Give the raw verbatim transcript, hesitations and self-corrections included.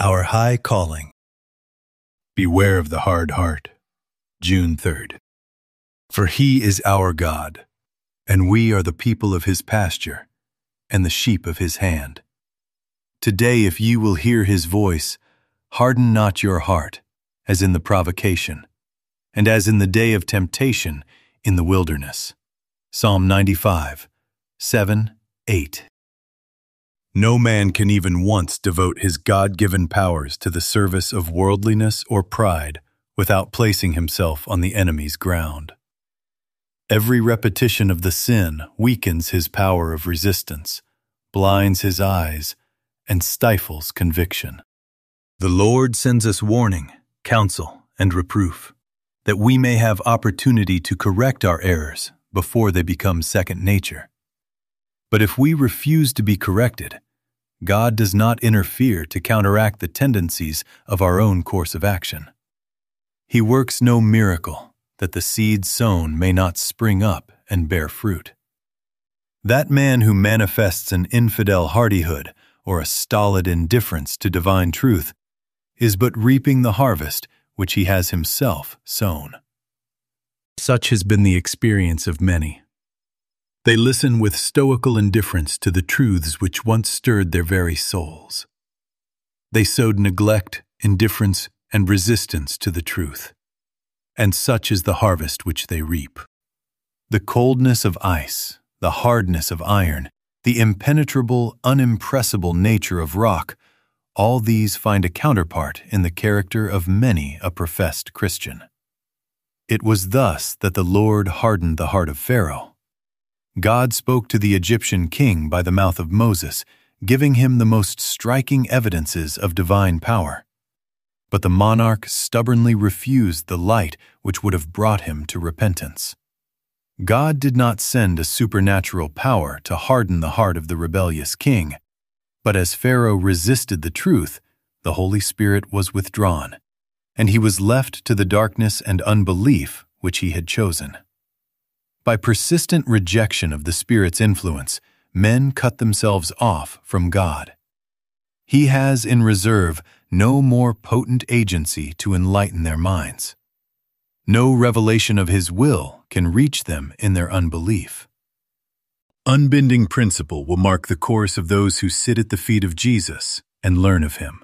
Our High Calling. Beware of the hard heart. June third. For he is our God, and we are the people of his pasture, and the sheep of his hand. Today, if you will hear his voice, harden not your heart, as in the provocation, and as in the day of temptation in the wilderness. Psalm ninety-five, seven, eight. No man can even once devote his God-given powers to the service of worldliness or pride without placing himself on the enemy's ground. Every repetition of the sin weakens his power of resistance, blinds his eyes, and stifles conviction. The Lord sends us warning, counsel, and reproof, that we may have opportunity to correct our errors before they become second nature. But if we refuse to be corrected, God does not interfere to counteract the tendencies of our own course of action. He works no miracle that the seed sown may not spring up and bear fruit. That man who manifests an infidel hardihood or a stolid indifference to divine truth is but reaping the harvest which he has himself sown. Such has been the experience of many. They listen with stoical indifference to the truths which once stirred their very souls. They sowed neglect, indifference, and resistance to the truth, and such is the harvest which they reap. The coldness of ice, the hardness of iron, the impenetrable, unimpressible nature of rock, all these find a counterpart in the character of many a professed Christian. It was thus that the Lord hardened the heart of Pharaoh. God spoke to the Egyptian king by the mouth of Moses, giving him the most striking evidences of divine power. But the monarch stubbornly refused the light which would have brought him to repentance. God did not send a supernatural power to harden the heart of the rebellious king, but as Pharaoh resisted the truth, the Holy Spirit was withdrawn, and he was left to the darkness and unbelief which he had chosen. By persistent rejection of the Spirit's influence, men cut themselves off from God. He has in reserve no more potent agency to enlighten their minds. No revelation of his will can reach them in their unbelief. Unbending principle will mark the course of those who sit at the feet of Jesus and learn of him.